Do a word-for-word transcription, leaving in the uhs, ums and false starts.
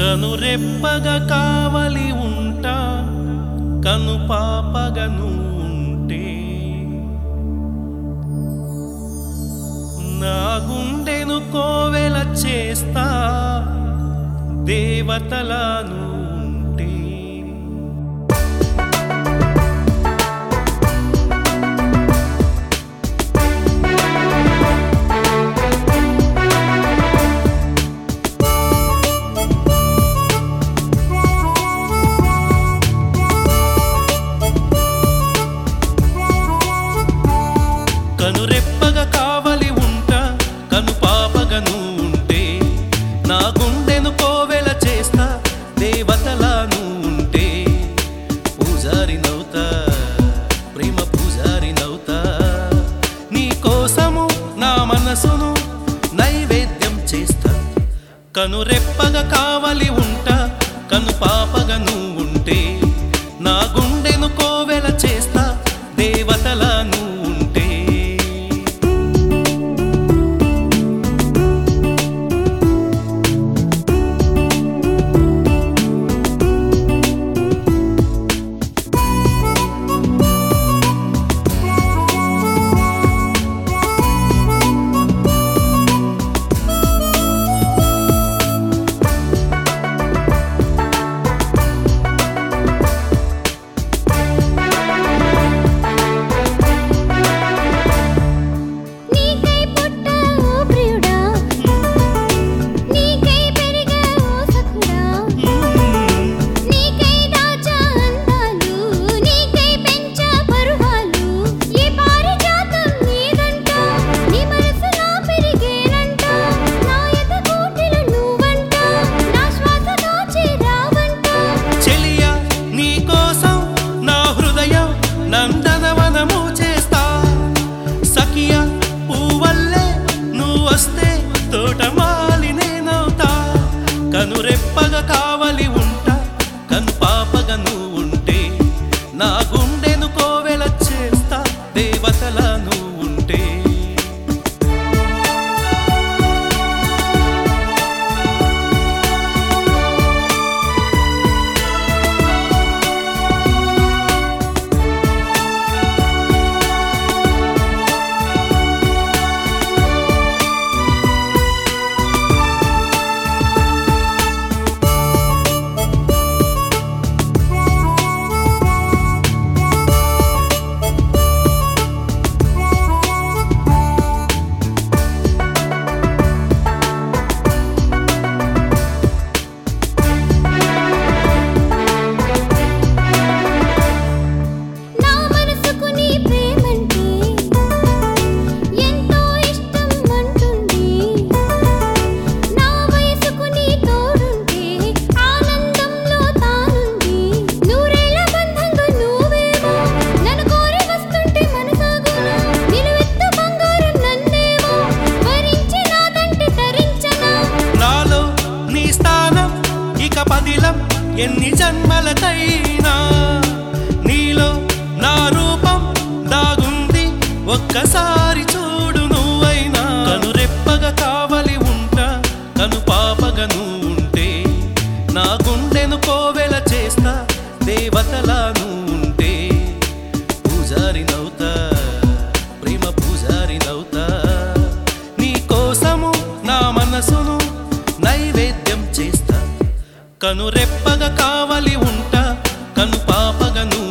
కనురెప్పగా కావలి ఉంటా కను పాపగా నువ్వుంటే నా గుండెను కోవెల చేస్తా దేవతలా నువ్వుంటే కనురెప్పగా కావలి ఉంటా కను పాపగా నువ్వుంటే నా గుండెను కోవెల చేస్తా దేవతలా నువ్వుంటే పూజారి నవ్వుతా ప్రేమ పూజారి నవ్వుతా నీ కోసము నా మనసును నైవేద్యం చేస్తా కనురెప్పగా కావలి ఉంటా కను పాపగా నువ్వుంటే నా గుండెను కోవెల చేస్తా దేవతలా నువ్వుంటే నందనవనము చేస్తా సఖియా పూవల్లే నువ్వు వస్తే తోటమాలి నేనవుతా కనురెప్పగా కావలి ఉంటా కను పాపగా నువ్వుంటే నా గుండెను కోవెల చేస్తా దేవతలా నువ్వుంటే పదిలం ఎన్ని జన్మలకైనా నీలో నా రూపం దాగుంది ఒక్కసారి చూడు నువ్వైనా కనురెప్పగా కావలి ఉంటా కను పాపగా నువ్వుంటే నా గుండెను కోవెల చేస్తా దేవతలా నువ్వుంటే పూజారి నవ్వుతా ప్రేమ పూజారి నవ్వుతా నీ కోసము నా మనసును నైవేద్యం చేస్తా కనురెప్పగా కావలి ఉంటా కను పాపగా నువ్వు